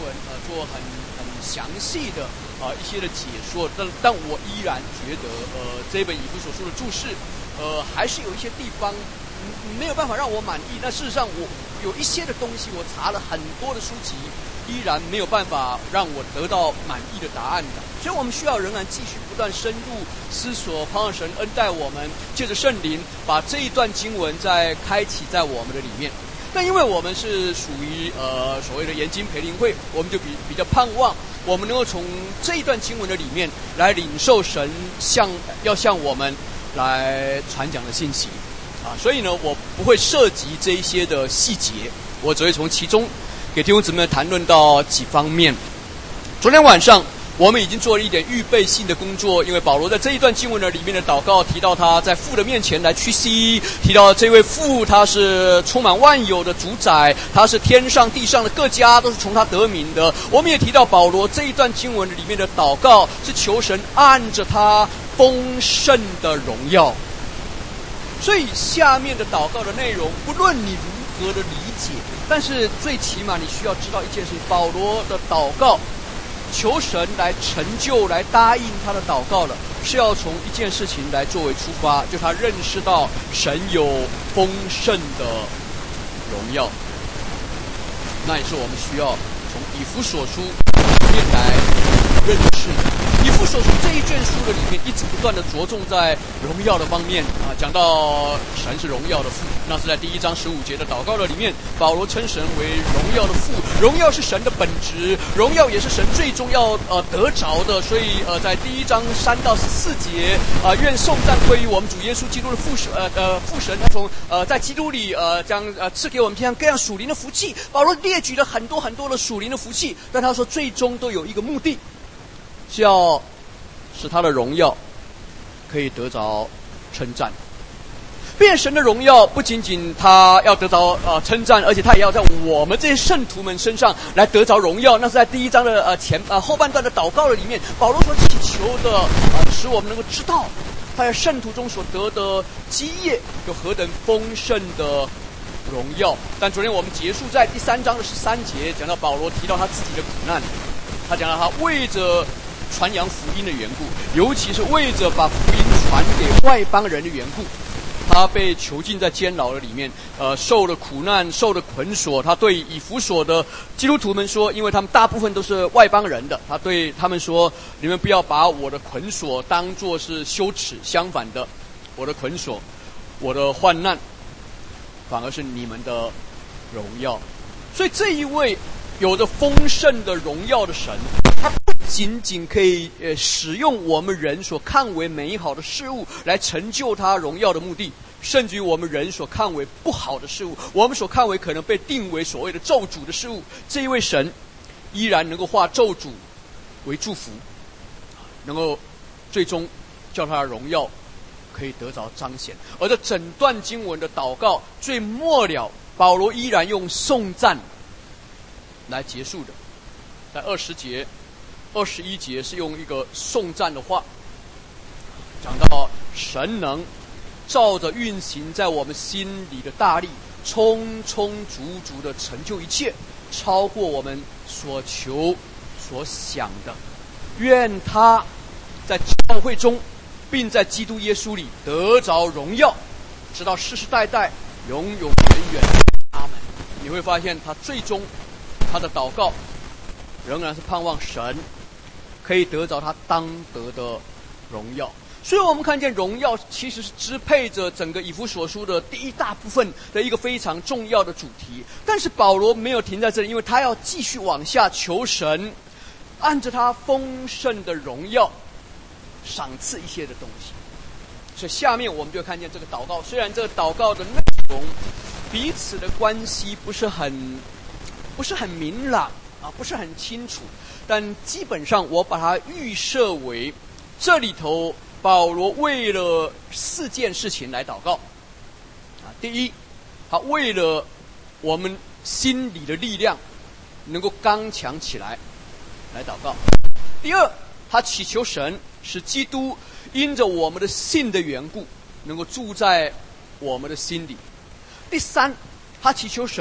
文做很详细的一些的解说，但我依然觉得这本以弗所书的注释还是有一些地方没有办法让我满意。那事实上我有一些的东西我查了很多的书籍，依然没有办法让我得到满意的答案的。所以我们需要仍然继续不断深入思索，盼望神恩待我们，借着圣灵把这一段经文再开启在我们的里面。但因为我们是属于所谓的研经培灵会，我们就比较盼望我们能够从这一段经文的里面来领受神要向我们来传讲的信息所以呢，我不会涉及这一些的细节，我只会从其中给弟兄姊妹谈论到几方面。昨天晚上我们已经做了一点预备性的工作，因为保罗在这一段经文的里面的祷告提到他在父的面前来屈膝，提到这位父他是充满万有的主宰，他是天上地上的各家都是从他得名的。我们也提到保罗这一段经文里面的祷告是求神按着他丰盛的荣耀。所以下面的祷告的内容不论你如何的理解，但是最起码你需要知道一件事情，保罗的祷告求神来成就来答应他的祷告了，是要从一件事情来作为出发，就他认识到神有丰盛的荣耀。那也是我们需要从以弗所书里面来认识。以弗所书这一卷书的里面一直不断的着重在荣耀的方面讲到神是荣耀的父，那是在第1章15节的祷告的里面，保罗称神为荣耀的父，荣耀是神的本质，荣耀也是神最终要得着的。所以在第1章3到14节愿颂赞归于我们主耶稣基督的父神，他从在基督里将赐给我们天上各样属灵的福气。保罗列举了很多很多的属灵的福气，但他说最终都有一个目的，是要使他的荣耀可以得着称赞。变神的荣耀不仅仅他要得着称赞，而且他也要在我们这些圣徒们身上来得着荣耀。那是在第1章的后半段的祷告的里面，保罗所祈求的使我们能够知道他在圣徒中所得的基业有何等丰盛的荣耀。但昨天我们结束在第3章的13节，讲到保罗提到他自己的苦难，他讲到他为着传扬福音的缘故，尤其是为着把福音传给外邦人的缘故，他被囚禁在监牢的里面，受了苦难，受了捆锁。他对以弗所的基督徒们说，因为他们大部分都是外邦人的，他对他们说，你们不要把我的捆锁当作是羞耻，相反的，我的捆锁，我的患难反而是你们的荣耀。所以这一位有着丰盛的荣耀的神，他不仅仅可以使用我们人所看为美好的事物来成就他荣耀的目的，甚至于我们人所看为不好的事物，我们所看为可能被定为所谓的咒诅的事物，这一位神依然能够化咒诅为祝福，能够最终叫他的荣耀可以得着彰显。而这整段经文的祷告最末了，保罗依然用颂赞来结束的。在20节、21节是用一个颂赞的话，讲到神能照着运行在我们心里的大力，充充足足的成就一切，超过我们所求所想的。愿他在教会中并在基督耶稣里得着荣耀，直到世世代代永永远远。阿们。你会发现他最终他的祷告仍然是盼望神可以得着他当得的荣耀。所以我们看见荣耀其实是支配着整个以弗所书的第一大部分的一个非常重要的主题。但是保罗没有停在这里，因为他要继续往下求神按着他丰盛的荣耀赏赐一些的东西。所以下面我们就看见这个祷告，虽然这个祷告的内容彼此的关系不是很明朗不是很清楚，但基本上我把它预设为这里头保罗为了4件事情来祷告第一，他为了我们心里的力量能够刚强起来祷告。第二，他祈求神使基督因着我们的信的缘故能够住在我们的心里。第三，他祈求神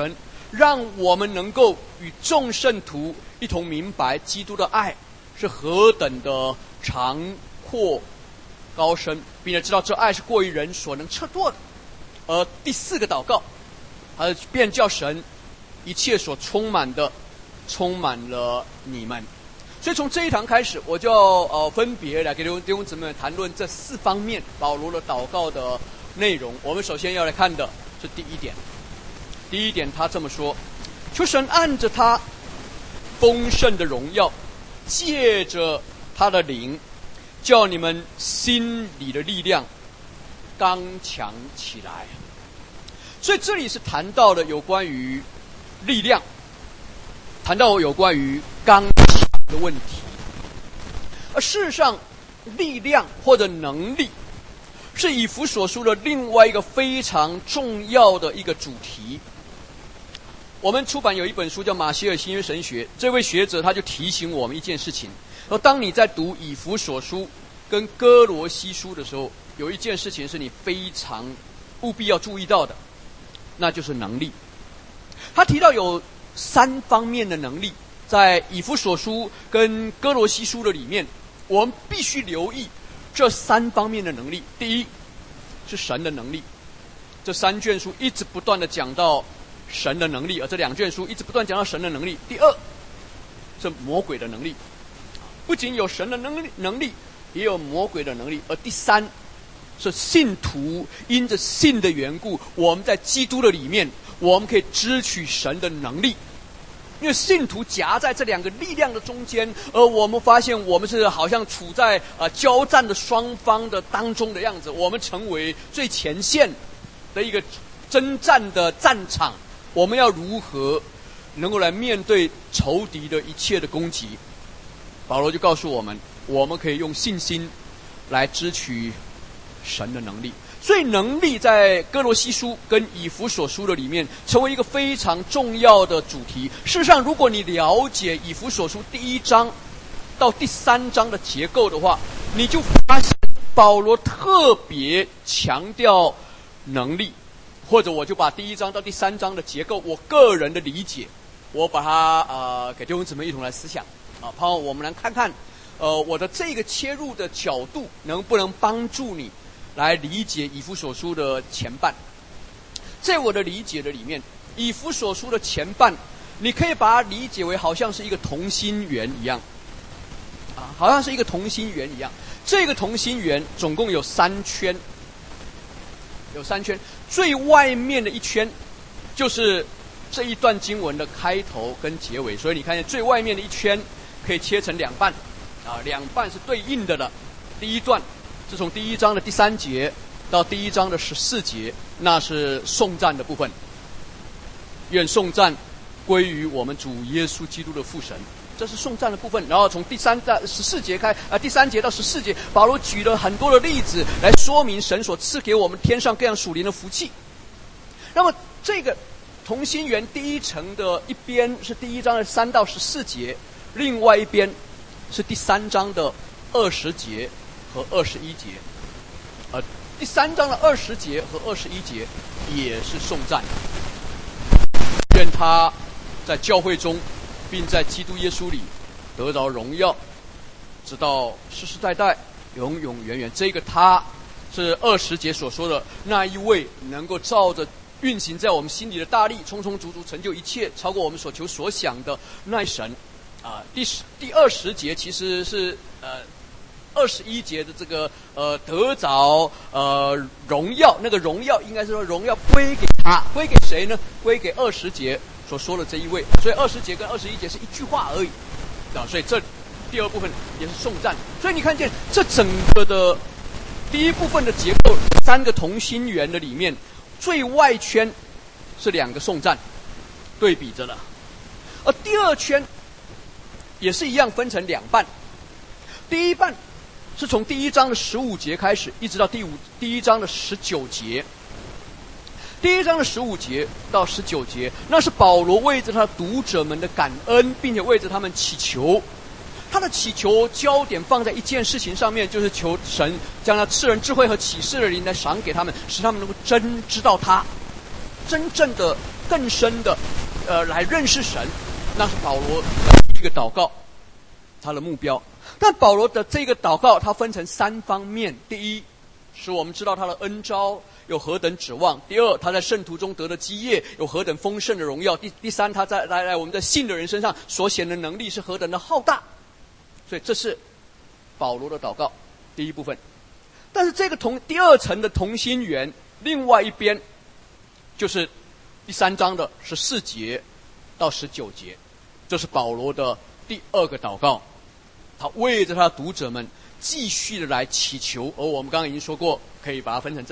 让我们能够与众圣徒一同明白基督的爱是何等的长阔高深，并且知道这爱是过于人所能测度的。而第4个祷告，便叫神一切所充满的充满了你们。所以从这一堂开始，我就分别来给弟兄姊妹谈论这4方面保罗的祷告的内容。我们首先要来看的是第一点。第一点，他这么说：求神按着他丰盛的荣耀，借着他的灵，叫你们心里的力量刚强起来。所以这里是谈到了有关于力量，谈到有关于刚强的问题。而事实上，力量或者能力是以弗所书的另外一个非常重要的一个主题。我们出版有一本书叫马歇尔新约神学，这位学者他就提醒我们一件事情：当你在读以弗所书跟哥罗西书的时候，有一件事情是你非常务必要注意到的，那就是能力。他提到有3方面的能力，在以弗所书跟哥罗西书的里面，我们必须留意这3方面的能力。第一是神的能力，这3卷书一直不断的讲到神的能力，而这2卷书一直不断讲到神的能力。第二是魔鬼的能力，不仅有神的能力，也有魔鬼的能力。而第3是信徒因着信的缘故，我们在基督的里面，我们可以支取神的能力。因为信徒夹在这2个力量的中间，而我们发现我们是好像处在交战的双方的当中的样子，我们成为最前线的一个征战的战场。我们要如何能够来面对仇敌的一切的攻击？保罗就告诉我们，我们可以用信心来支取神的能力。所以能力在哥罗西书跟以弗所书的里面成为一个非常重要的主题。事实上，如果你了解以弗所书第1章到第3章的结构的话，你就发现保罗特别强调能力。或者我就把第1章到第3章的结构，我个人的理解，我把它给弟兄姊妹一同来思想盼望我们来看看我的这个切入的角度能不能帮助你来理解以弗所书的前半。在我的理解的里面，以弗所书的前半，你可以把它理解为好像是一个同心圆一样好像是一个同心圆一样。这个同心圆总共有3圈，最外面的一圈就是这一段经文的开头跟结尾。所以你看见最外面的一圈可以切成2半2半是对应的了。第一段是从第1章的第3节到第1章的14节，那是颂赞的部分。愿颂赞归于我们主耶稣基督的父神，这是颂赞的部分。然后从第3到14节第3节到14节，保罗举了很多的例子来说明神所赐给我们天上各样属灵的福气。那么这个同心圆第一层的一边是第1章的3到14节，另外一边是第3章的20节和21节。第3章的20节和21节也是颂赞。愿他在教会中并在基督耶稣里得着荣耀，直到世世代代永永远远。这个他是20节所说的那一位能够照着运行在我们心里的大力，充充足足成就一切，超过我们所求所想的那一神第20节其实是21节的这个得着荣耀，那个荣耀应该是说荣耀归给他，归给谁呢？归给20节所说的这一位。所以20节跟21节是一句话而已所以这第2部分也是颂赞。所以你看见这整个的第1部分的结构，3个同心圆的里面，最外圈是2个颂赞对比着的，而第2圈也是一样分成2半。第1半是从第1章的15节开始，一直到第1章的19节。第1章的15节到19节，那是保罗为着他读者们的感恩，并且为着他们祈求。他的祈求焦点放在一件事情上面，就是求神将他赐人智慧和启示的灵来赏给他们，使他们能够真知道他，真正的更深的来认识神，那是保罗的第一个祷告，他的目标。但保罗的这个祷告，它分成3方面：第一，使我们知道他的恩召有何等指望；第二，他在圣徒中得的基业有何等丰盛的荣耀；第三，他在我们的信的人身上所显的能力是何等的浩大。所以这是保罗的祷告第一部分。但是这个第二层的同心圆，另外一边就是第3章的14节到19节，这是保罗的第二个祷告。他为着他的读者们继续的来祈求，而我们刚刚已经说过，可以把它分成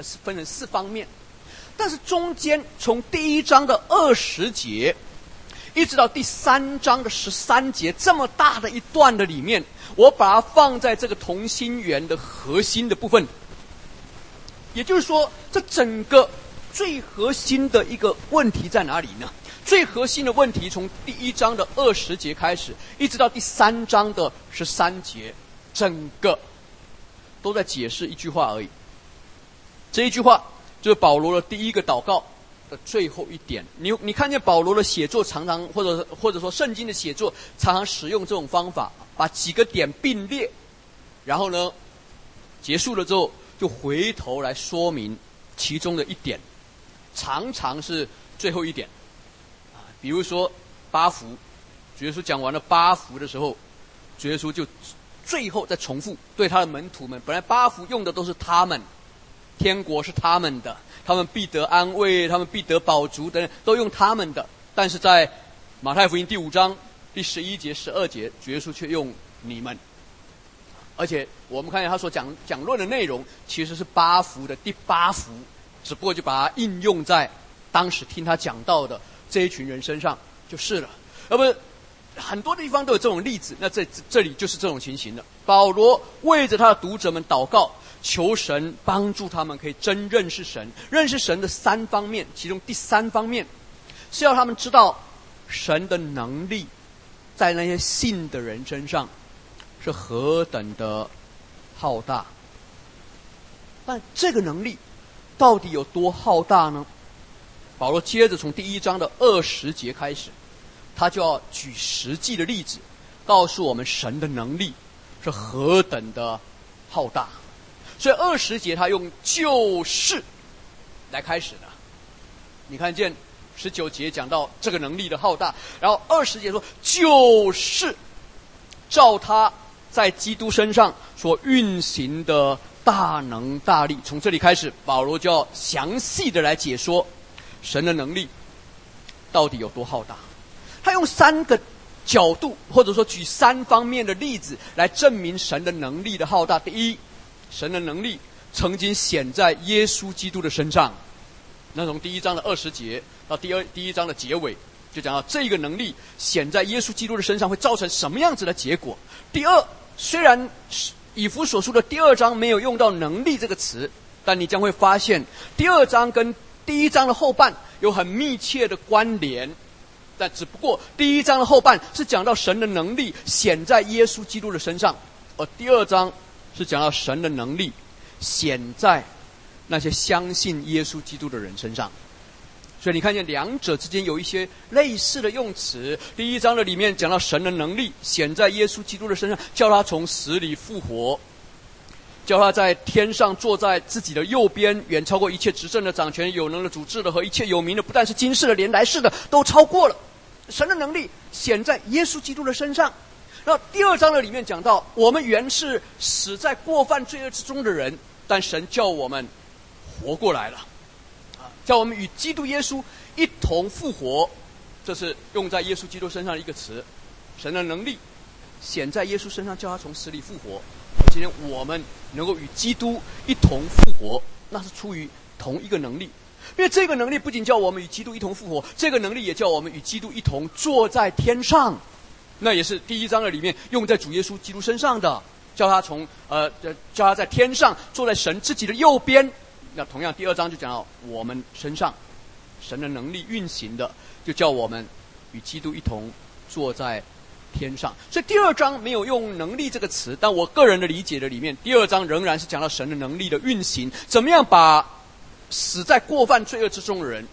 4方面。但是中间从第1章的20节一直到第3章的13节，这么大的一段的里面，我把它放在这个同心圆的核心的部分。也就是说，这整个最核心的一个问题在哪里呢？最核心的问题从第1章的20节开始，一直到第3章的13节，整个都在解释一句话而已。这一句话就是保罗的第一个祷告的最后一点。你看见保罗的写作常常或者说圣经的写作常常使用这种方法，把几个点并列，然后呢结束了之后就回头来说明其中的一点，常常是最后一点。比如说8福，主耶稣讲完了8福的时候，主耶稣就最后再重复对他的门徒们，本来8福用的都是他们，天国是他们的，他们必得安慰，他们必得饱足等等，都用他们的。但是在马太福音第5章第11节12节，主耶稣却用你们。而且我们看见他所讲论的内容其实是8福的第8福，只不过就把它应用在当时听他讲到的这一群人身上就是了。而不是很多地方都有这种例子，那这里就是这种情形了。保罗为着他的读者们祷告，求神帮助他们可以真认识神。认识神的3方面，其中第3方面是要他们知道神的能力在那些信的人身上是何等的浩大。但这个能力到底有多浩大呢？保罗接着从第1章的20节开始，他就要举实际的例子，告诉我们神的能力是何等的浩大。所以20节他用就是来开始的。你看见19节讲到这个能力的浩大，然后20节说就是照他在基督身上所运行的大能大力。从这里开始，保罗就要详细的来解说神的能力到底有多浩大。他用3个角度，或者说举3方面的例子来证明神的能力的浩大。第一，神的能力曾经显在耶稣基督的身上。那从第1章的20节到第1章的结尾，就讲到这个能力显在耶稣基督的身上会造成什么样子的结果。第二，虽然以弗所书的第2章没有用到能力这个词，但你将会发现第2章跟第1章的后半有很密切的关联。但只不过第1章的后半是讲到神的能力显在耶稣基督的身上，而第2章是讲到神的能力显在那些相信耶稣基督的人身上。所以你看见两者之间有一些类似的用词。第1章的里面讲到神的能力显在耶稣基督的身上，叫他从死里复活，叫他在天上坐在自己的右边，远超过一切执政的、掌权有能的、主治的和一切有名的，不但是今世的，连来世的都超过了。神的能力显在耶稣基督的身上。然后第2章的里面讲到，我们原是死在过犯罪恶之中的人，但神叫我们活过来了，叫我们与基督耶稣一同复活。这是用在耶稣基督身上的一个词。神的能力显在耶稣身上，叫他从死里复活。今天我们能够与基督一同复活，那是出于同一个能力。因为这个能力不仅叫我们与基督一同复活，这个能力也叫我们与基督一同坐在天上。那也是第1章的里面用在主耶稣基督身上的，叫他叫他在天上坐在神自己的右边。那同样第2章就讲到我们身上神的能力运行的，就叫我们与基督一同坐在天上。所以第2章没有用能力这个词，但我个人的理解的里面，第2章仍然是讲到神的能力的运行，怎么样把死在过犯罪恶之中的人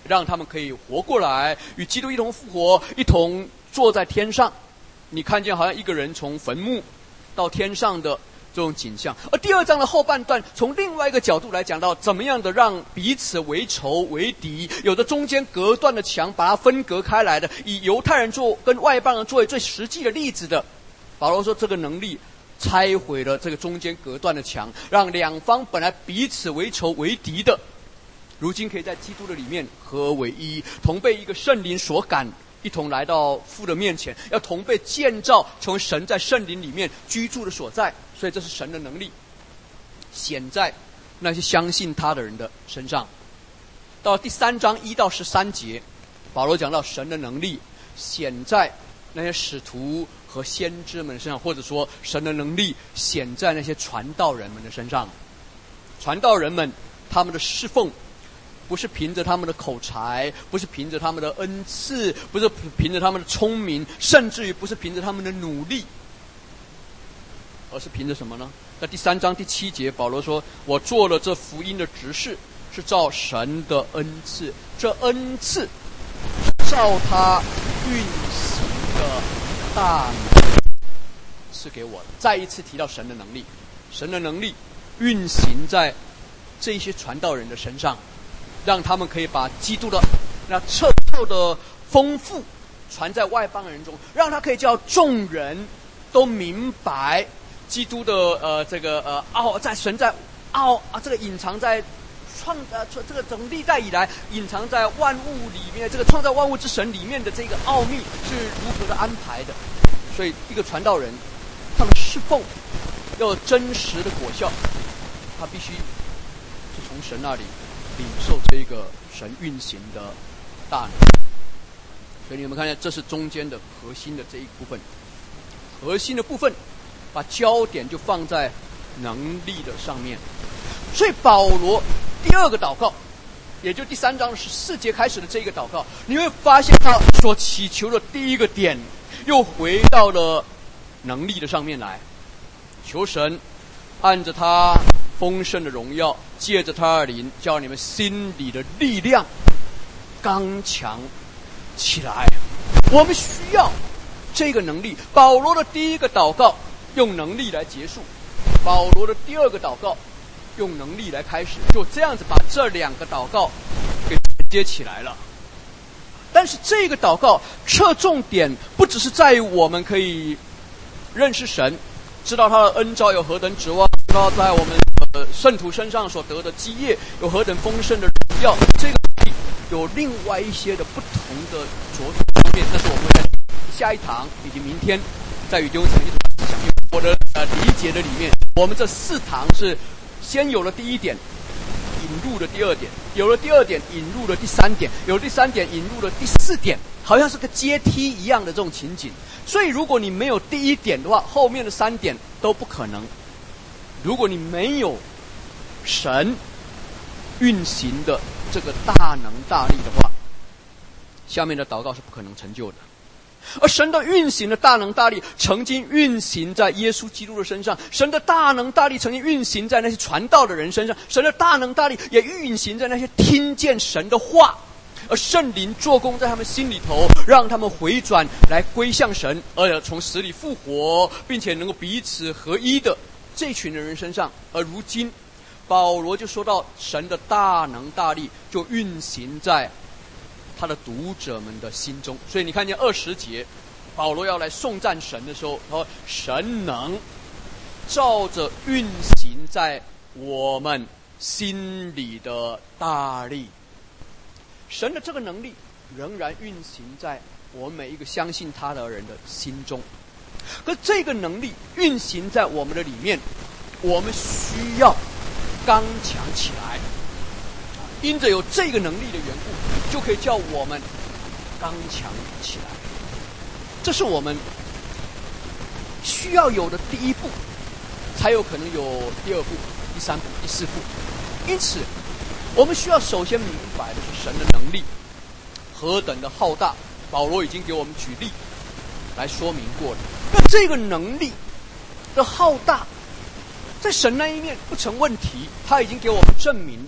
让他们可以活过来，与基督一同复活，一同坐在天上。你看见好像一个人从坟墓到天上的这种景象。而第二章的后半段从另外一个角度来讲到怎么样的让彼此为仇为敌，有的中间隔断的墙把它分隔开来的，以犹太人跟外邦人作为最实际的例子的。保罗说这个能力拆毁了这个中间隔断的墙，让两方本来彼此为仇为敌的，如今可以在基督的里面合而为一，同被一个圣灵所感，一同来到父的面前，要同被建造成为神在圣灵里面居住的所在。所以这是神的能力显在那些相信他的人的身上。到第3章1到13节，保罗讲到神的能力显在那些使徒和先知们的身上，或者说神的能力显在那些传道人们的身上。传道人们他们的侍奉不是凭着他们的口才，不是凭着他们的恩赐，不是凭着他们的聪明，甚至于不是凭着他们的努力，而是凭着什么呢？在第3章第7节，保罗说，我做了这福音的执事，是照神的恩赐，这恩赐照他运行的大能赐给我的。再一次提到神的能力，神的能力运行在这些传道人的身上，让他们可以把基督的那彻透的丰富传在外邦人中，让他可以叫众人都明白基督的在神在这个隐藏在这个从历代以来隐藏在万物里面，这个创造万物之神里面的这个奥秘是如何的安排的。所以一个传道人，他们侍奉要有真实的果效，他必须是从神那里领受这个神运行的大能。所以你们看见，这是中间的核心的这一部分，核心的部分把焦点就放在能力的上面。所以保罗第二个祷告，也就第3章14节开始的这个祷告，你会发现他所祈求的第一个点又回到了能力的上面来，求神按着他丰盛的荣耀，借着他的灵，叫你们心里的力量刚强起来。我们需要这个能力。保罗的第一个祷告用能力来结束，保罗的第二个祷告用能力来开始，就这样子把这两个祷告给连接起来了。但是这个祷告侧重点不只是在于我们可以认识神，知道他的恩召有何等指望，知道在我们圣徒身上所得的基业有何等丰盛的荣耀，这个有另外一些的不同的着重方面，那是我们在下一堂以及明天在与弟兄姊妹一起讲。我的理解的里面，我们这4堂是先有了第一点，引入了第二点，有了第二点，引入了第3点，有了第3点，引入了第4点，好像是个阶梯一样的这种情景。所以如果你没有第一点的话，后面的3点都不可能。如果你没有神运行的这个大能大力的话，下面的祷告是不可能成就的。而神的运行的大能大力曾经运行在耶稣基督的身上，神的大能大力曾经运行在那些传道的人身上，神的大能大力也运行在那些听见神的话，而圣灵做工在他们心里头，让他们回转来归向神，而从死里复活，并且能够彼此合一的这群人身上。而如今保罗就说到神的大能大力就运行在他的读者们的心中。所以你看见20节保罗要来颂赞神的时候，说神能照着运行在我们心里的大力。神的这个能力仍然运行在我们每一个相信他的人的心中，可这个能力运行在我们的里面，我们需要刚强起来。因着有这个能力的缘故，就可以叫我们刚强起来。这是我们需要有的第一步，才有可能有第2步、第3步、第4步。因此我们需要首先明白的是神的能力何等的浩大，保罗已经给我们举例来说明过了。那这个能力的浩大在神那一面不成问题，他已经给我们证明了。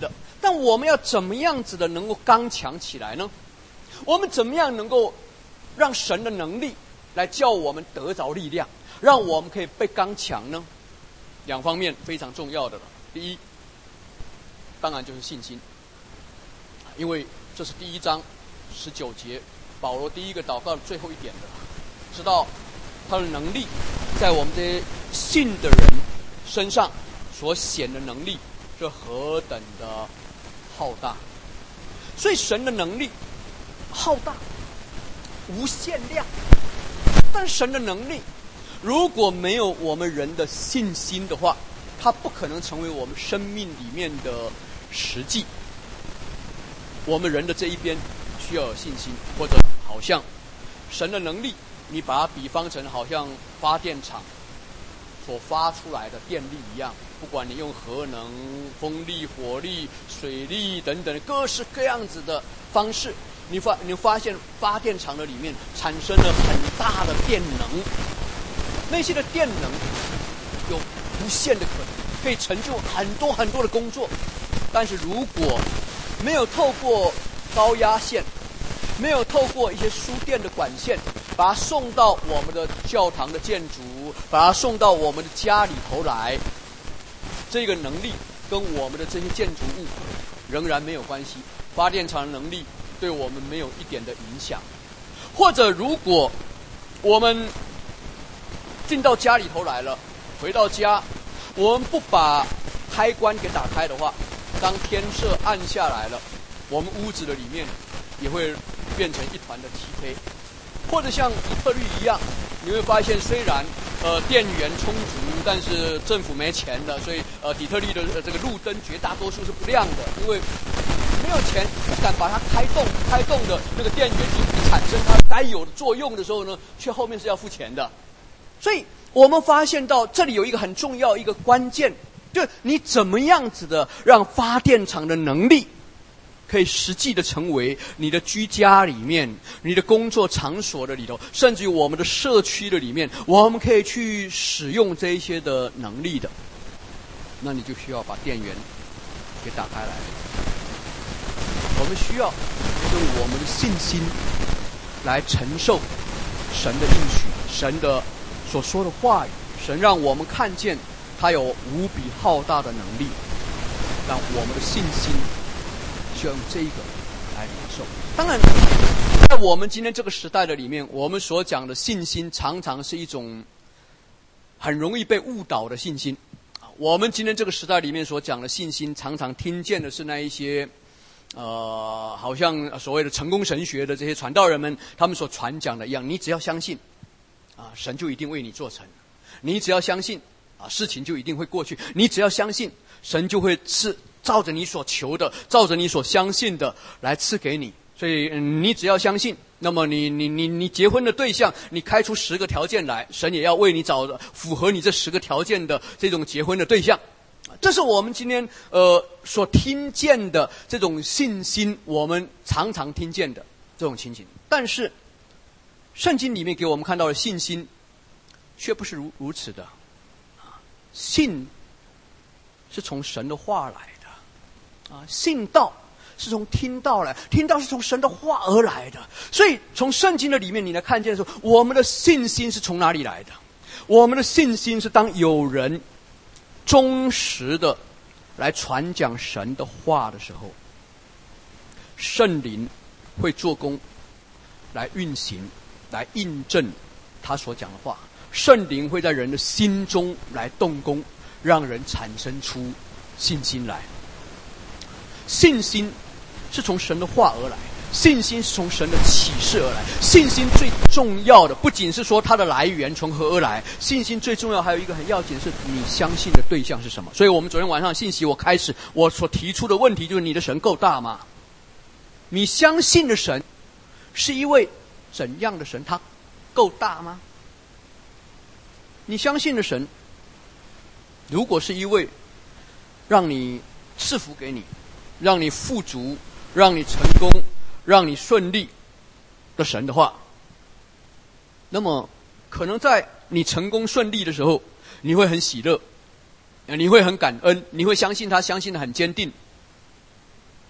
但我们要怎么样子的能够刚强起来呢？我们怎么样能够让神的能力来叫我们得着力量，让我们可以被刚强呢？两方面非常重要的了。第一，当然就是信心，因为这是第1章19节保罗第一个祷告的最后一点的，知道他的能力在我们这些信的人身上所显的能力是何等的浩大。所以神的能力浩大无限量，但神的能力如果没有我们人的信心的话，它不可能成为我们生命里面的实际。我们人的这一边需要有信心，或者好像神的能力，你把它比方成好像发电厂所发出来的电力一样，不管你用核能、风力、火力、水力等等各式各样子的方式，你发现发电厂的里面产生了很大的电能，那些的电能有无限的可能，可以成就很多很多的工作。但是如果没有透过高压线，没有透过一些输电的管线，把它送到我们的教堂的建筑，把它送到我们的家里头来，这个能力跟我们的这些建筑物仍然没有关系。发电厂的能力对我们没有一点的影响。或者如果我们进到家里头来了，回到家，我们不把开关给打开的话，当天色暗下来了，我们屋子的里面也会变成一团的漆黑。或者像底特律一样，你会发现虽然电源充足，但是政府没钱的，所以底特律的这个路灯绝大多数是不亮的，因为没有钱，不敢把它开动的那个电源一产生它该有的作用的时候呢，却后面是要付钱的。所以我们发现到这里有一个很重要一个关键，就是你怎么样子的让发电厂的能力可以实际的成为你的居家里面、你的工作场所的里头，甚至于我们的社区的里面，我们可以去使用这一些的能力的。那你就需要把电源给打开来。我们需要用我们的信心来承受神的应许，神的所说的话语，神让我们看见他有无比浩大的能力，让我们的信心需要用这个来领受。当然在我们今天这个时代的里面，我们所讲的信心常常是一种很容易被误导的信心。我们今天这个时代里面所讲的信心，常常听见的是那一些好像所谓的成功神学的这些传道人们他们所传讲的一样，你只要相信神就一定为你做成，你只要相信事情就一定会过去，你只要相信神就会是照着你所求的，照着你所相信的来赐给你。所以你只要相信，那么你结婚的对象，你开出10个条件来，神也要为你找符合你这10个条件的这种结婚的对象。这是我们今天所听见的这种信心，我们常常听见的这种情形。但是圣经里面给我们看到的信心却不是如此的。信是从神的话来的信道是从听道来，听道是从神的话而来的。所以从圣经的里面你来看见说，我们的信心是从哪里来的？我们的信心是当有人忠实的来传讲神的话的时候，圣灵会做工来运行，来印证他所讲的话。圣灵会在人的心中来动工，让人产生出信心来。信心是从神的话而来，信心是从神的启示而来。信心最重要的不仅是说它的来源从何而来，信心最重要还有一个很要紧的是你相信的对象是什么。所以我们昨天晚上信息我所提出的问题就是，你的神够大吗？你相信的神是一位怎样的神？他够大吗？你相信的神如果是一位让你赐福给你，让你富足，让你成功，让你顺利的神的话，那么可能在你成功顺利的时候，你会很喜乐，你会很感恩，你会相信他，相信得很坚定。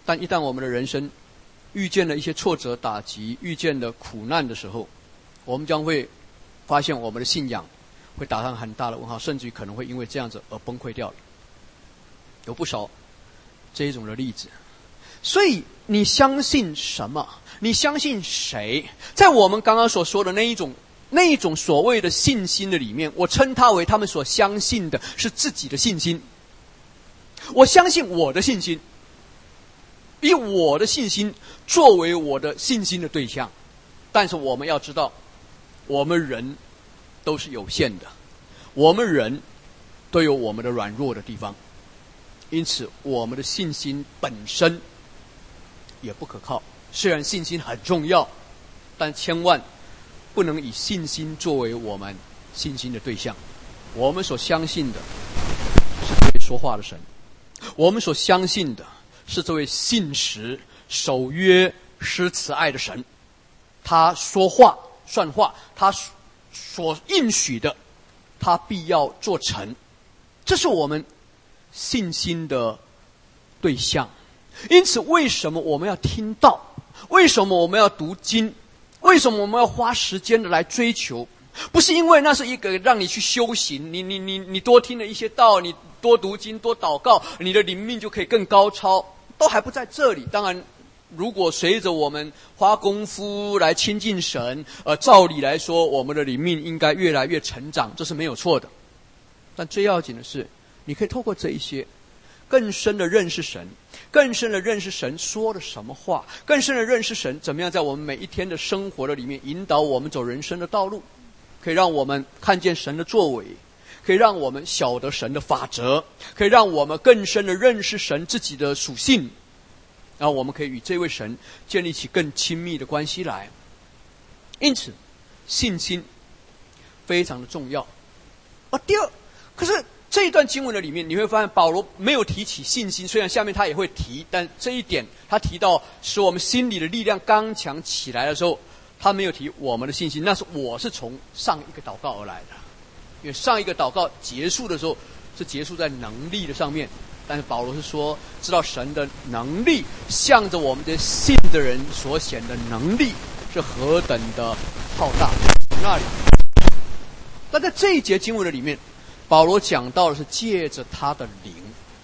但一旦我们的人生遇见了一些挫折打击，遇见了苦难的时候，我们将会发现我们的信仰会打上很大的问号，甚至于可能会因为这样子而崩溃掉了。有不少这一种的例子。所以你相信什么？你相信谁？在我们刚刚所说的那一种所谓的信心的里面，我称它为他们所相信的是自己的信心。我相信我的信心，以我的信心作为我的信心的对象。但是我们要知道，我们人都是有限的，我们人都有我们的软弱的地方，因此我们的信心本身也不可靠。虽然信心很重要，但千万不能以信心作为我们信心的对象。我们所相信的是这位说话的神，我们所相信的是这位信实、守约、施慈爱的神。他说话算话，他所应许的，他必要做成。这是我们信心的对象。因此，为什么我们要听道？为什么我们要读经？为什么我们要花时间的来追求？不是因为那是一个让你去修行，你多听了一些道，你多读经多祷告，你的灵命就可以更高超，都还不在这里。当然，如果随着我们花功夫来亲近神，照理来说，我们的灵命应该越来越成长，这是没有错的。但最要紧的是，你可以透过这一些更深的认识神，更深的认识神说了什么话，更深的认识神怎么样在我们每一天的生活的里面引导我们走人生的道路，可以让我们看见神的作为，可以让我们晓得神的法则，可以让我们更深的认识神自己的属性，然后我们可以与这位神建立起更亲密的关系来。因此信心非常的重要。第二，可是这一段经文的里面，你会发现保罗没有提起信心，虽然下面他也会提，但这一点他提到使我们心里的力量刚强起来的时候，他没有提我们的信心。那是我是从上一个祷告而来的，因为上一个祷告结束的时候是结束在能力的上面，但是保罗是说知道神的能力向着我们这信的人所显的能力是何等的浩大。从那里，但在这一节经文的里面，保罗讲到的是借着他的灵，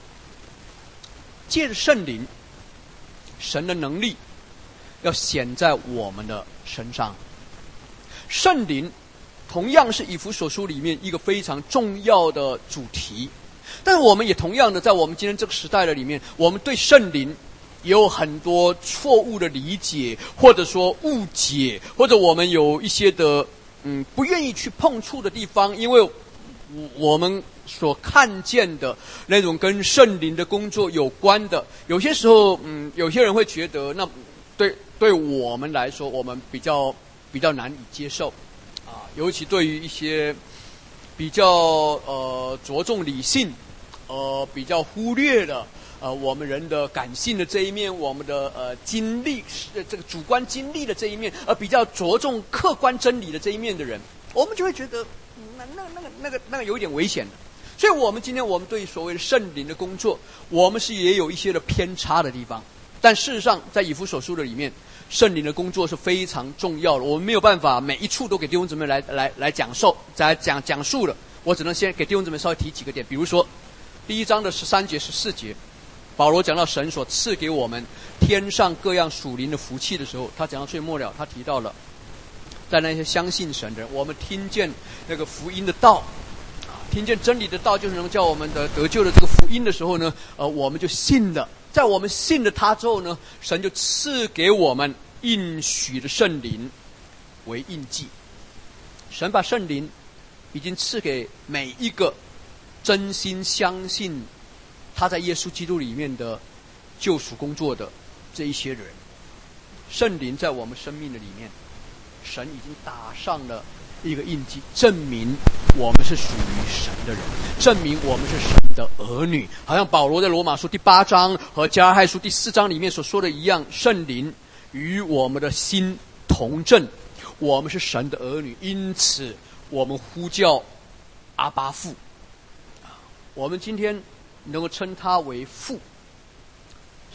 借着圣灵，神的能力要显在我们的身上。圣灵同样是以弗所书里面一个非常重要的主题，但是我们也同样的在我们今天这个时代的里面，我们对圣灵也有很多错误的理解，或者说误解，或者我们有一些的不愿意去碰触的地方，因为我们所看见的那种跟圣灵的工作有关的，有些时候有些人会觉得那对我们来说，我们比较难以接受尤其对于一些比较着重理性比较忽略了我们人的感性的这一面，我们的经历这个主观经历的这一面，比较着重客观真理的这一面的人，我们就会觉得那个有一点危险的。所以我们今天我们对所谓的圣灵的工作，我们是也有一些的偏差的地方。但事实上在以弗所书的里面，圣灵的工作是非常重要的，我们没有办法每一处都给弟兄姊妹来讲述了，我只能先给弟兄姊妹稍微提几个点。比如说第1章的13节14节，保罗讲到神所赐给我们天上各样属灵的福气的时候，他讲到最末了，他提到了在那些相信神的人，我们听见那个福音的道，听见真理的道，就是能叫我们得救的这个福音的时候呢，我们就信了。在我们信了他之后呢，神就赐给我们应许的圣灵为印记。神把圣灵已经赐给每一个真心相信他在耶稣基督里面的救赎工作的这一些人。圣灵在我们生命的里面，神已经打上了一个印记，证明我们是属于神的人，证明我们是神的儿女。好像保罗在罗马书第8章和加拉太书第4章里面所说的一样，圣灵与我们的心同证，我们是神的儿女，因此我们呼叫阿爸父。我们今天能够称他为父，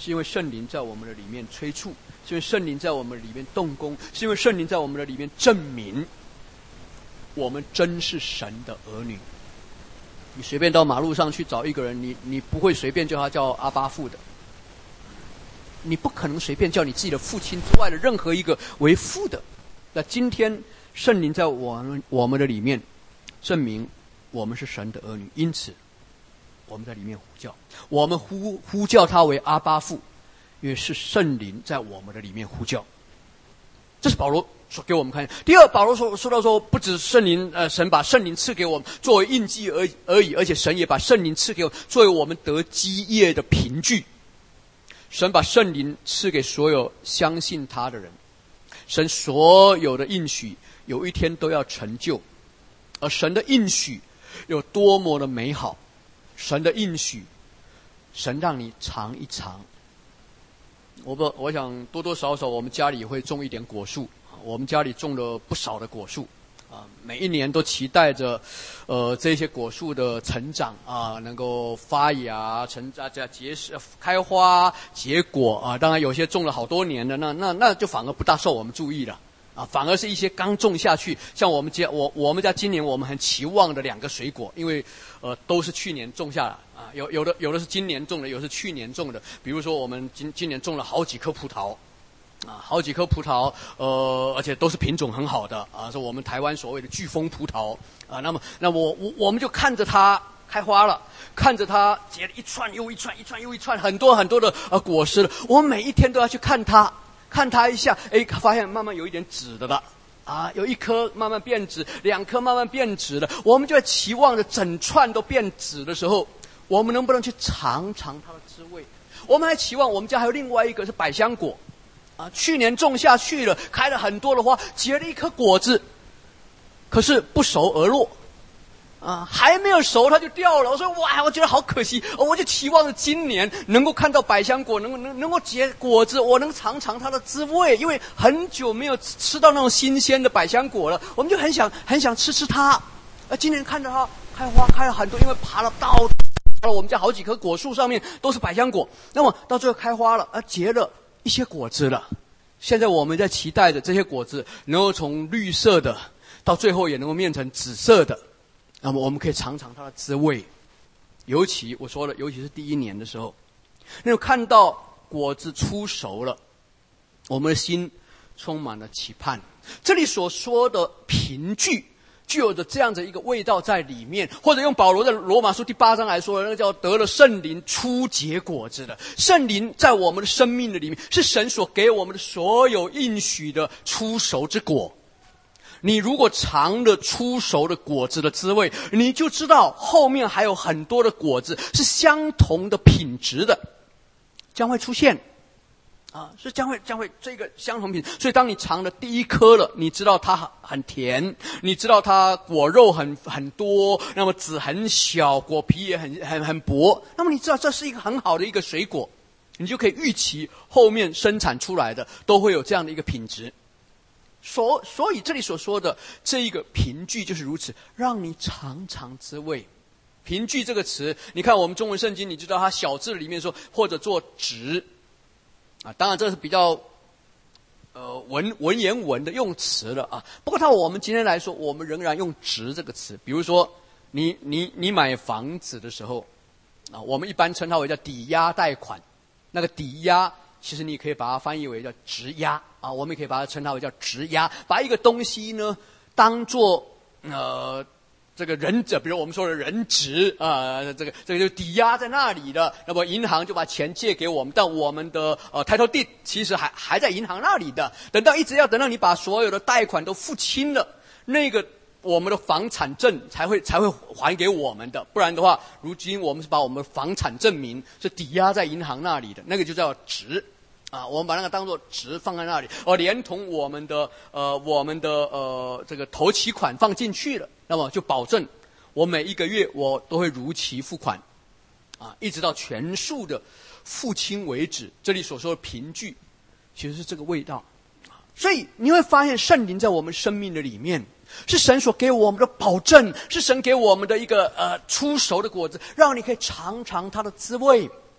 是因为圣灵在我们的里面催促，是因为圣灵在我们里面动工，是因为圣灵在我们的里面证明我们真是神的儿女。你随便到马路上去找一个人，你不会随便叫他叫阿爸父的，你不可能随便叫你自己的父亲之外的任何一个为父的。那今天圣灵在我们的里面证明我们是神的儿女，因此我们在里面呼叫，我们呼叫他为阿爸父，因为是圣灵在我们的里面呼叫。这是保罗所给我们看。第二，保罗说到说，不止圣灵，神把圣灵赐给我们作为印记而已，而且神也把圣灵赐给我们作为我们得基业的凭据。神把圣灵赐给所有相信他的人，神所有的应许有一天都要成就，而神的应许有多么的美好，神的应许，神让你尝一尝。我想多多少少我们家里会种一点果树，我们家里种了不少的果树啊，每一年都期待着这些果树的成长啊，能够发芽、开花、结果啊。当然有些种了好多年的，那就反而不大受我们注意了啊，反而是一些刚种下去，像我们家今年我们很期望的2个水果，因为都是去年种下来啊，有的是今年种的，有的是去年种的。比如说我们今年种了好几棵葡萄啊，而且都是品种很好的啊，是我们台湾所谓的巨峰葡萄啊。那我们就看着它开花了，看着它结了一串又一串，一串又一串，很多很多的果实了。我们每一天都要去看它一下，发现慢慢有一点紫的了啊，有1颗慢慢变紫，2颗慢慢变紫了。我们就在期望着整串都变紫的时候，我们能不能去尝尝它的滋味？我们还期望我们家还有另外一个是百香果啊，去年种下去了，开了很多的花，结了1颗果子，可是不熟而落啊，还没有熟它就掉了。我说哇，我觉得好可惜，我就期望着今年能够看到百香果能够结果子，我能尝尝它的滋味，因为很久没有吃到那种新鲜的百香果了，我们就很想吃它。今年看到它开花开了很多，因为爬了我们家好几棵果树上面都是百香果，那么到最后开花了，结了一些果子了。现在我们在期待着这些果子能够从绿色的到最后也能够变成紫色的，那么我们可以尝尝它的滋味。尤其我说了，尤其是第1年的时候，那种看到果子出熟了，我们的心充满了期盼。这里所说的凭据具有着这样的一个味道在里面，或者用保罗的罗马书第8章来说，那个叫得了圣灵初结果子的。圣灵在我们的生命的里面，是神所给我们的所有应许的初熟之果。你如果尝了初熟的果子的滋味，你就知道后面还有很多的果子是相同的品质的，将会出现啊，是将会这个相同品。所以当你尝了第1颗了，你知道它很甜，你知道它果肉很多，那么籽很小，果皮也很薄，那么你知道这是一个很好的一个水果，你就可以预期后面生产出来的都会有这样的一个品质。所以这里所说的这一个凭据就是如此，让你尝尝滋味。凭据这个词，你看我们中文圣经，你知道它小字里面说或者做值啊，当然这是比较文言文的用词了啊。不过我们今天来说，我们仍然用值这个词。比如说你买房子的时候啊，我们一般称它为叫抵押贷款。那个抵押其实你可以把它翻译为叫质押啊，我们也可以把它称它为叫质押，把一个东西呢当作这个比如我们说的人质啊，这个就抵押在那里的，那么银行就把钱借给我们，但我们的title deed 其实还在银行那里的，等到你把所有的贷款都付清了，那个我们的房产证才会还给我们的，不然的话，如今我们是把我们的房产证明是抵押在银行那里的，那个就叫值啊，我们把那个当作值放在那里，连同我们的这个头期款放进去了，那么就保证我每1个月我都会如期付款啊，一直到全数的付清为止。这里所说的凭据其实是这个味道。所以你会发现圣灵在我们生命的里面，是神所给我们的保证，是神给我们的一个初熟的果子，让你可以尝尝它的滋味。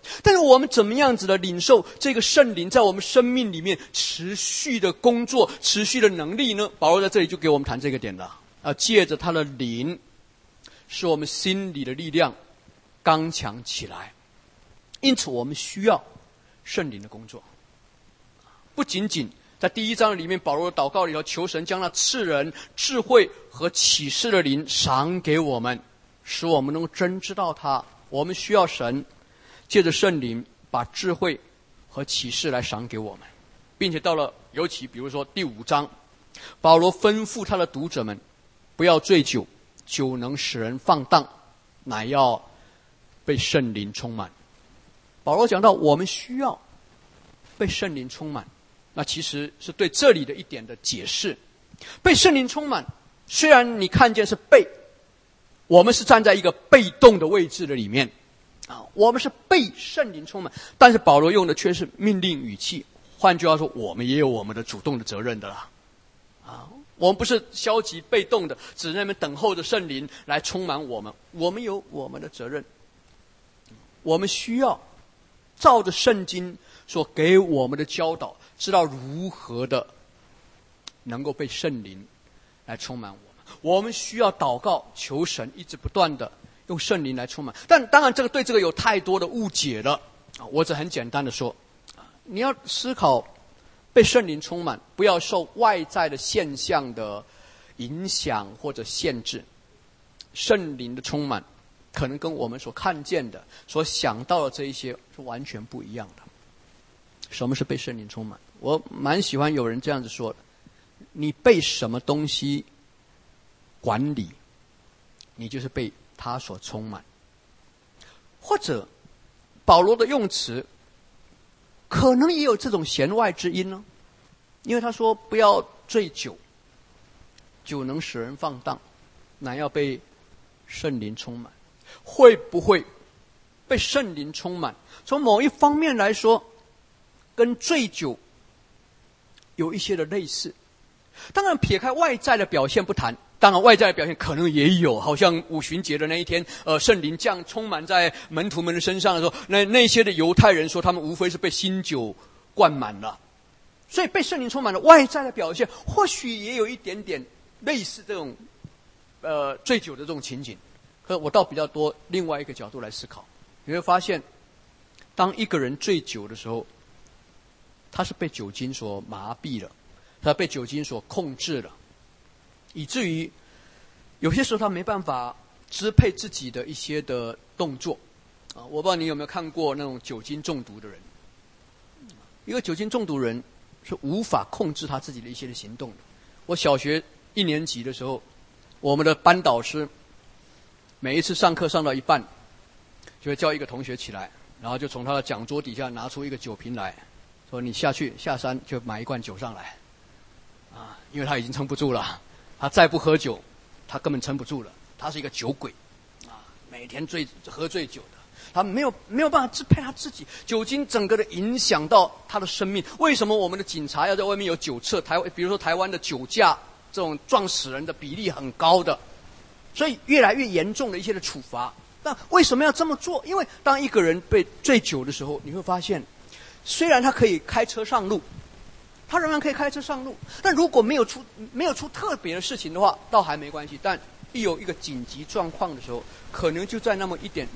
但是我们怎么样子的领受这个圣灵在我们生命里面持续的工作、持续的能力呢？保罗在这里就给我们谈这个点了。借着他的灵，使我们心里的力量刚强起来。因此我们需要圣灵的工作。不仅仅在第1章里面，保罗的祷告里头求神将那赐人智慧和启示的灵赏给我们，使我们能够真知道他。我们需要神借着圣灵把智慧和启示来赏给我们，并且到了尤其比如说第5章，保罗吩咐他的读者们不要醉酒，酒能使人放荡，乃要被圣灵充满。保罗讲到我们需要被圣灵充满，那其实是对这里的一点的解释。被圣灵充满，虽然你看见是被，我们是站在一个被动的位置的里面我们是被圣灵充满，但是保罗用的却是命令语气。换句话说，我们也有我们的主动的责任的啦。我们不是消极被动的，只在那边等候着圣灵来充满我们。我们有我们的责任，我们需要照着圣经所给我们的教导，知道如何的能够被圣灵来充满我们。我们需要祷告，求神一直不断的用圣灵来充满。但当然对这个有太多的误解了。我只很简单的说，你要思考被圣灵充满，不要受外在的现象的影响或者限制。圣灵的充满可能跟我们所看见的、所想到的这一些是完全不一样的。什么是被圣灵充满？我蛮喜欢有人这样子说的：你被什么东西管理，你就是被他所充满。或者保罗的用词可能也有这种弦外之音呢，因为他说不要醉酒，酒能使人放荡，乃要被圣灵充满。会不会被圣灵充满，从某一方面来说跟醉酒有一些的类似。当然撇开外在的表现不谈，当然外在的表现可能也有，好像五旬节的那一天圣灵降充满在门徒们的身上的时候，那些的犹太人说他们无非是被新酒灌满了。所以被圣灵充满了外在的表现或许也有一点点类似这种醉酒的这种情景。可我倒比较多另外一个角度来思考，你会发现当一个人醉酒的时候，他是被酒精所麻痹了，他被酒精所控制了，以至于有些时候他没办法支配自己的一些的动作我不知道你有没有看过那种酒精中毒的人。一个酒精中毒人是无法控制他自己的一些的行动的。我小学1年级的时候，我们的班导师每一次上课上到一半，就会叫一个同学起来，然后就从他的讲桌底下拿出一个酒瓶来，说你下山就买一罐酒上来因为他已经撑不住了，他再不喝酒他根本撑不住了，他是一个酒鬼每天喝醉酒的，他没有办法支配他自己，酒精整个的影响到他的生命。为什么我们的警察要在外面有酒测？比如说台湾的酒驾这种撞死人的比例很高的，所以越来越严重的一些的处罚。那为什么要这么做？因为当一个人被醉酒的时候，你会发现虽然他可以开车上路，他仍然可以开车上路，但如果没有出特别的事情的话倒还没关系，但一有一个紧急状况的时候，可能就在那么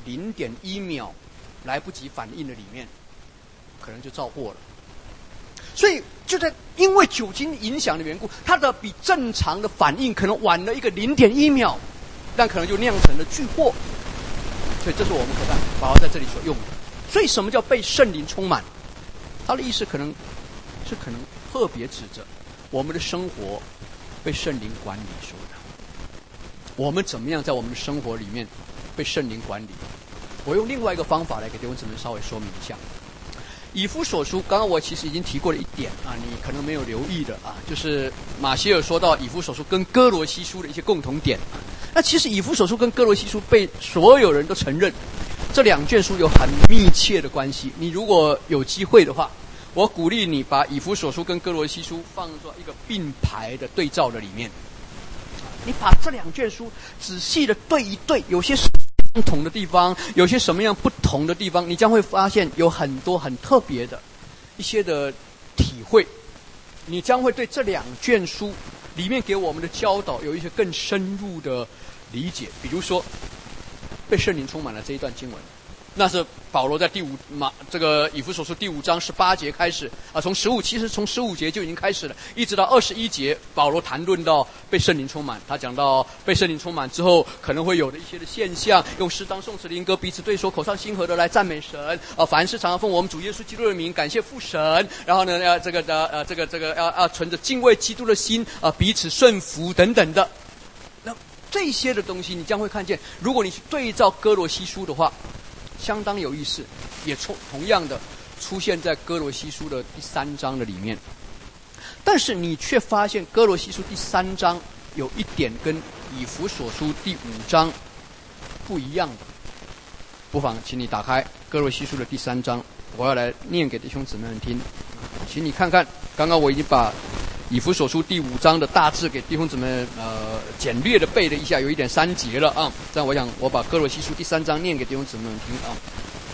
0.1秒来不及反应的里面，可能就肇祸了。所以就在因为酒精影响的缘故，他的比正常的反应可能晚了一个0.1秒，但可能就酿成了巨祸。所以这是我们可看保罗在这里所用的。所以什么叫被圣灵充满？他的意思可能特别指着我们的生活被圣灵管理说的。我们怎么样在我们的生活里面被圣灵管理？我用另外一个方法来给弟兄姊妹稍微说明一下。以弗所书刚刚我其实已经提过了一点你可能没有留意的就是马歇尔说到以弗所书跟哥罗西书的一些共同点那其实以弗所书跟哥罗西书被所有人都承认这2卷书有很密切的关系。你如果有机会的话，我鼓励你把以弗所书跟哥罗西书放作一个并排的对照的里面，你把这2卷书仔细的对一对，有些同的地方，有些什么样不同的地方，你将会发现有很多很特别的一些的体会。你将会对这2卷书里面给我们的教导有一些更深入的理解。比如说，被圣灵充满了这一段经文，那是保罗在这个以弗所书第5章18节开始啊，其实从15节就已经开始了，一直到21节，保罗谈论到被圣灵充满。他讲到被圣灵充满之后可能会有的一些的现象，用诗章、颂词、灵歌彼此对说，口上心和的来赞美神啊，凡事常常奉我们主耶稣基督的名感谢父神。然后呢，要要存着敬畏基督的心啊，彼此顺服等等的。那这些的东西你将会看见，如果你去对照哥罗西书的话，相当有意思，也同样的出现在哥罗西书的第3章的里面。但是你却发现哥罗西书第3章有一点跟以弗所书第5章不一样的。不妨请你打开哥罗西书的第3章，我要来念给弟兄姊妹们听。请你看看，刚刚我已经把以弗所书第5章的大致给弟兄姊妹简略的背了一下，有一点删节了啊。但我想我把哥罗西书第3章念给弟兄姊妹们听啊。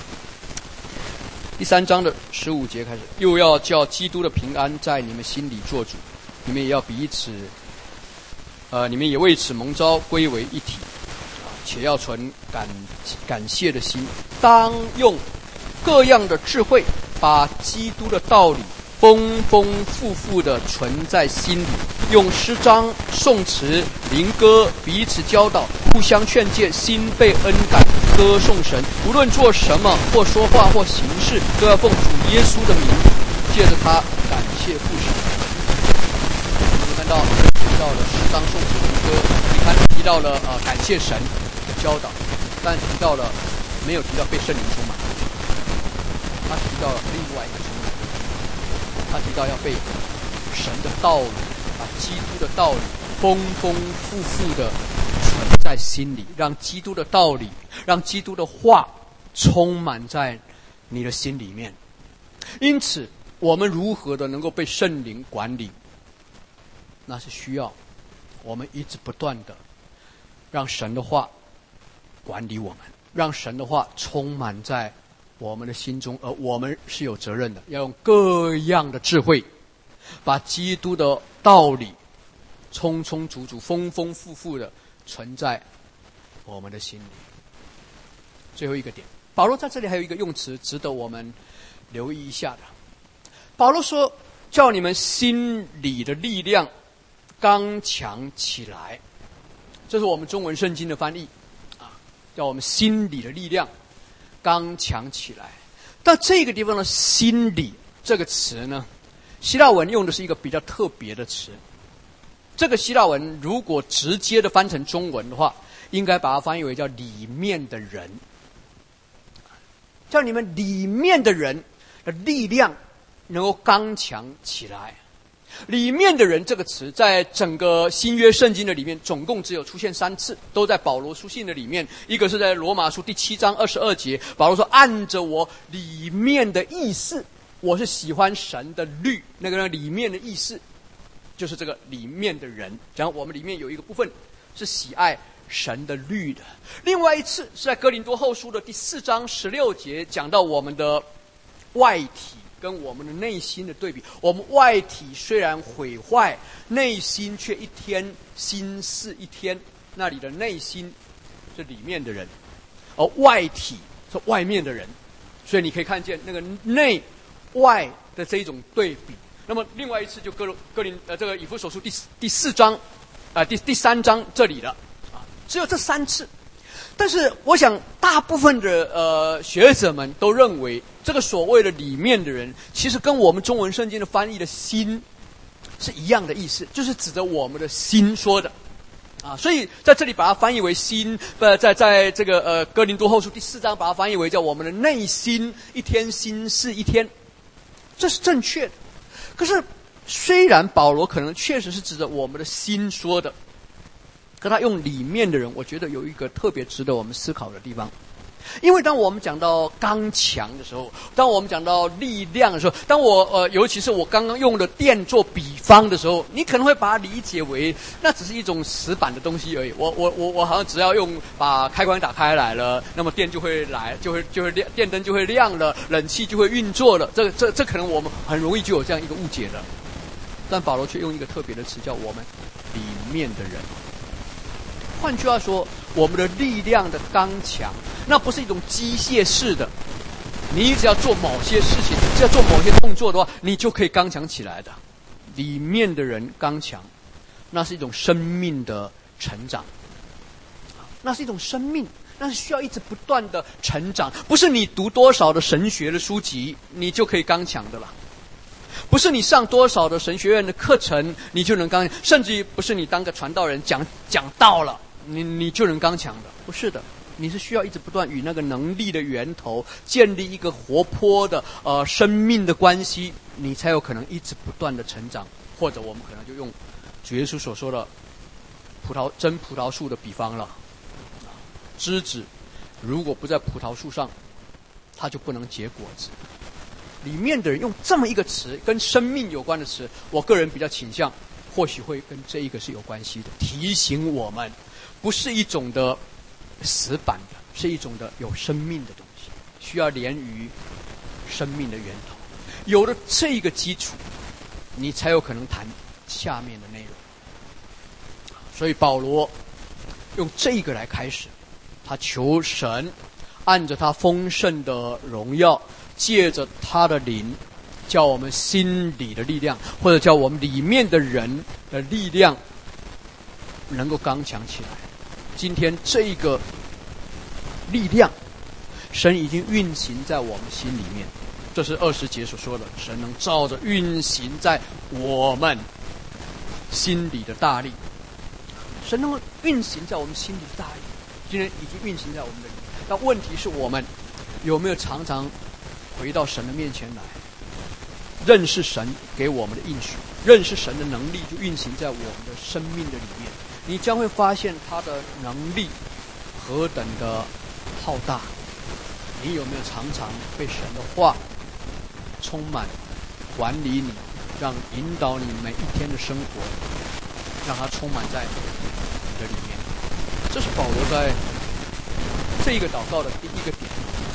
第3章的15节开始，又要叫基督的平安在你们心里做主，你们也要彼此你们也为此蒙召归为一体且要存感谢的心，当用各样的智慧把基督的道理丰丰富富的存在心里，用诗章、颂词、灵歌彼此教导，互相劝诫，心被恩感，歌颂神。无论做什么，或说话，或行事，都要奉主耶稣的名，借着他感谢父神。我们看到提到了诗章、颂词、灵歌，提到了感谢神的教导，但提到了没有提到被圣灵充满，他提到了另外一个充满。他提到要被神的道理基督的道理丰丰富富的存在心里，让基督的道理，让基督的话充满在你的心里面。因此我们如何的能够被圣灵管理，那是需要我们一直不断的让神的话管理我们，让神的话充满在我们的心中，而我们是有责任的，要用各样的智慧把基督的道理充充足足、丰丰富富的存在我们的心里。最后一个点，保罗在这里还有一个用词值得我们留意一下的。保罗说，叫你们心里的力量刚强起来，这是我们中文圣经的翻译叫我们心里的力量刚强起来。但这个地方的心理这个词呢，希腊文用的是一个比较特别的词。这个希腊文如果直接的翻成中文的话，应该把它翻译为叫里面的人，叫你们里面的人的力量能够刚强起来。里面的人这个词在整个新约圣经的里面总共只有出现3次，都在保罗书信的里面。一个是在罗马书第7章22节，保罗说按着我里面的意思，我是喜欢神的律，那个里面的意思就是这个里面的人，讲我们里面有一个部分是喜爱神的律的。另外一次是在哥林多后书的第4章16节，讲到我们的外体跟我们的内心的对比。我们外体虽然毁坏，内心却一天心似一天。那里的内心是里面的人，而外体是外面的人。所以你可以看见那个内外的这一种对比。那么另外一次就这个以弗所书第4章第3章这里了只有这3次。但是我想大部分的学者们都认为，这个所谓的里面的人其实跟我们中文圣经的翻译的心是一样的意思，就是指着我们的心说的所以在这里把它翻译为心，在这个哥林多后书第4章把它翻译为叫我们的内心一天心似一天，这是正确的。可是虽然保罗可能确实是指着我们的心说的，可他用里面的人，我觉得有一个特别值得我们思考的地方。 因为当我们讲到刚强的时候，当我们讲到力量的时候，当我尤其是我刚刚用的电做比方的时候，你可能会把它理解为那只是一种死板的东西而已。我好像只要把开关打开来了，那么电就会来，就会亮，电灯就会亮了，冷气就会运作了。这可能我们很容易就有这样一个误解了。但保罗却用一个特别的词，叫我们里面的人。换句话说，我们的力量的刚强，那不是一种机械式的，你只要做某些事情，只要做某些动作的话，你就可以刚强起来的。里面的人刚强，那是一种生命的成长，那是一种生命，那是需要一直不断的成长，不是你读多少的神学的书籍，你就可以刚强的了。不是你上多少的神学院的课程，你就能刚强，甚至于不是你当个传道人讲道了，你就能刚强的，不是的。你是需要一直不断与那个能力的源头建立一个活泼的生命的关系，你才有可能一直不断的成长。或者我们可能就用主耶稣所说的真葡萄树的比方了，枝子如果不在葡萄树上，它就不能结果子。里面的人用这么一个词，跟生命有关的词，我个人比较倾向或许会跟这一个是有关系的，提醒我们不是一种的死板的，是一种的有生命的东西，需要连于生命的源头。有了这个基础，你才有可能谈下面的内容。所以保罗用这个来开始，他求神按着他丰盛的荣耀，借着他的灵，叫我们心里的力量，或者叫我们里面的人的力量能够刚强起来。今天这个力量，神已经运行在我们心里面，这是20节所说的，神能照着运行在我们心里的大力。神能够运行在我们心里的大力，今天已经运行在我们的里面。但问题是我们有没有常常回到神的面前来，认识神给我们的应许，认识神的能力就运行在我们的生命的里面。你将会发现他的能力何等的浩大。你有没有常常被神的话充满，管理你，让引导你每一天的生活，让它充满在你的里面？这是保罗在这一个祷告的第一个点。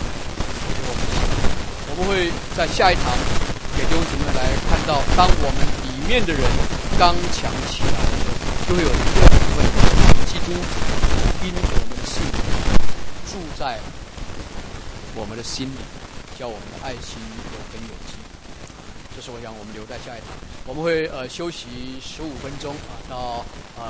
我们会在下一堂给弟兄姊妹来看到，当我们里面的人刚强起来的时候，就会有一个部分，基督因我们的信住在我们的心里，叫我们的爱心有根有基。这是我想我们留在下一堂，我们会休息15分钟到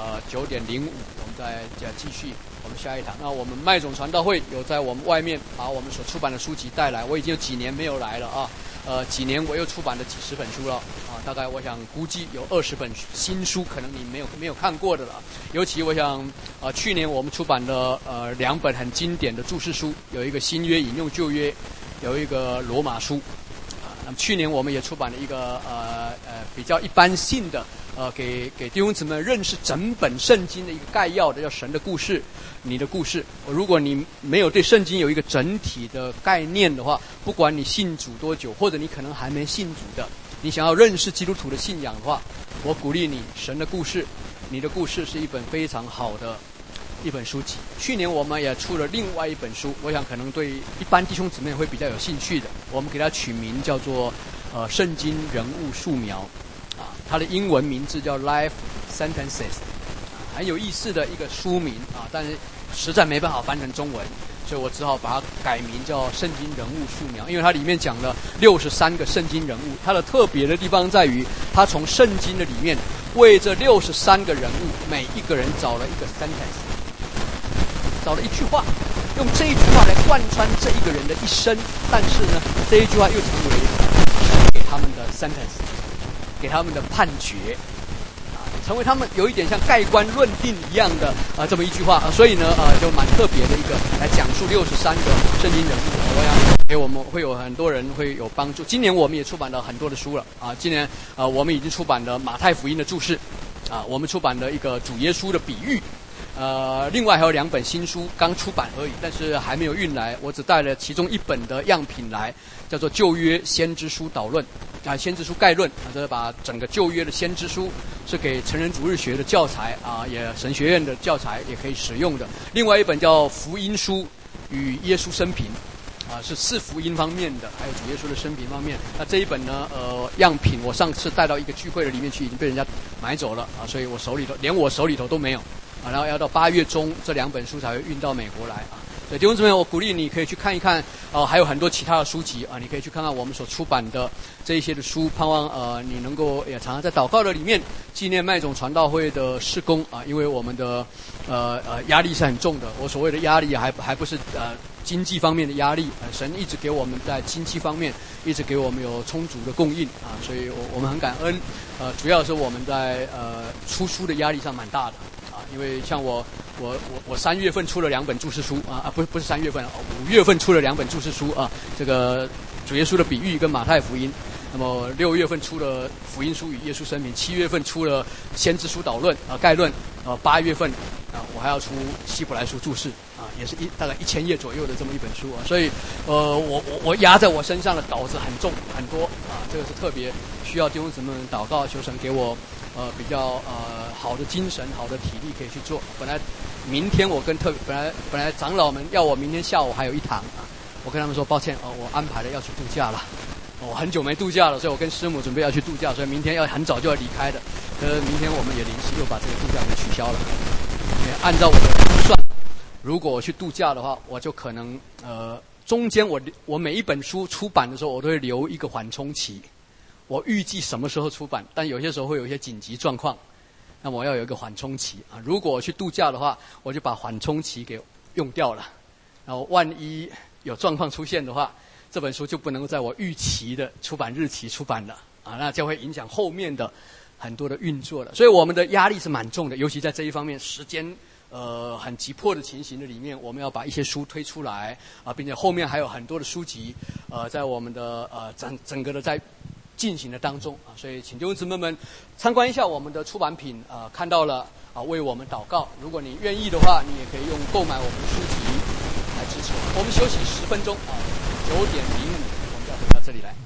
9点05，我们再继续我们下一堂。那我们麦总传道会有在我们外面把我们所出版的书籍带来，我已经有几年没有来了啊，几年我又出版了几十本书了啊，大概我想估计有20本新书，可能你没有看过的了。尤其我想去年我们出版了2本很经典的注释书，有一个新约引用旧约，有一个罗马书。那么去年我们也出版了一个比较一般性的给弟兄姊妹认识整本圣经的一个概要的，叫神的故事，你的故事。如果你没有对圣经有一个整体的概念的话，不管你信主多久，或者你可能还没信主的，你想要认识基督徒的信仰的话，我鼓励你神的故事，你的故事是一本非常好的一本书籍。去年我们也出了另外一本书，我想可能对一般弟兄姊妹会比较有兴趣的，我们给它取名叫做圣经人物素描它的英文名字叫 Life Sentences， 很有意思的一个书名但是实在没办法翻成中文，所以我只好把它改名叫圣经人物素描。因为它里面讲了63个圣经人物，它的特别的地方在于，它从圣经的里面为这63个人物每一个人找了一个 sentence，找了一句话，用这一句话来贯穿这一个人的一生。但是呢，这一句话又成为给他们的 sentence， 给他们的判决成为他们有一点像盖棺论定一样的这么一句话所以呢就蛮特别的一个来讲述63个圣经人物。我想给我们会有很多人会有帮助。今年我们也出版了很多的书了今年我们已经出版了马太福音的注释我们出版了一个主耶稣的比喻另外还有2本新书刚出版而已，但是还没有运来，我只带了其中1本的样品来，叫做《旧约先知书导论》先知书概论这是把整个旧约的先知书是给成人主日学的教材也神学院的教材也可以使用的。另外1本叫《福音书与耶稣生平》是4福音方面的，还有主耶稣的生平方面。那这一本呢，样品我上次带到一个聚会的里面去，已经被人家买走了所以我手里头连我手里头都没有然后要到8月中这2本书才会运到美国来所以弟兄姊妹，我鼓励你可以去看一看还有很多其他的书籍你可以去看看我们所出版的这一些的书，盼望你能够也常常在祷告的里面纪念麦种传道会的事工因为我们的压力是很重的。我所谓的压力还不是经济方面的压力神一直给我们在经济方面一直给我们有充足的供应所以我们很感恩主要是我们在出书的压力上蛮大的因为像我3月份出了2本注释书不是3月份5月份出了2本注释书这个主耶稣的比喻跟马太福音，那么6月份出了福音书与耶稣生平，7月份出了先知书导论概论8月份我还要出希伯来书注释也是大概1000页左右的这么一本书所以我压在我身上的稿子很重很多这个是特别需要弟兄姊妹们祷告，求神给我比较好的精神好的体力可以去做。本来明天本来长老们要我明天下午还有一堂我跟他们说抱歉我安排了要去度假了，我很久没度假了，所以我跟师母准备要去度假，所以明天要很早就要离开的。明天我们也临时又把这个度假给取消了。按照我的估算，如果我去度假的话，我就可能中间我每一本书出版的时候，我都会留一个缓冲期。我预计什么时候出版，但有些时候会有一些紧急状况，那么我要有一个缓冲期如果我去度假的话，我就把缓冲期给用掉了。然后万一有状况出现的话，这本书就不能够在我预期的出版日期出版了那就会影响后面的很多的运作了。所以我们的压力是蛮重的，尤其在这一方面时间很急迫的情形的里面，我们要把一些书推出来并且后面还有很多的书籍在我们的整个的在进行的当中所以请弟兄姊妹们参观一下我们的出版品看到了为我们祷告。如果你愿意的话，你也可以用购买我们的书籍来支持我们。我们休息10分钟9:05我们就要回到这里来。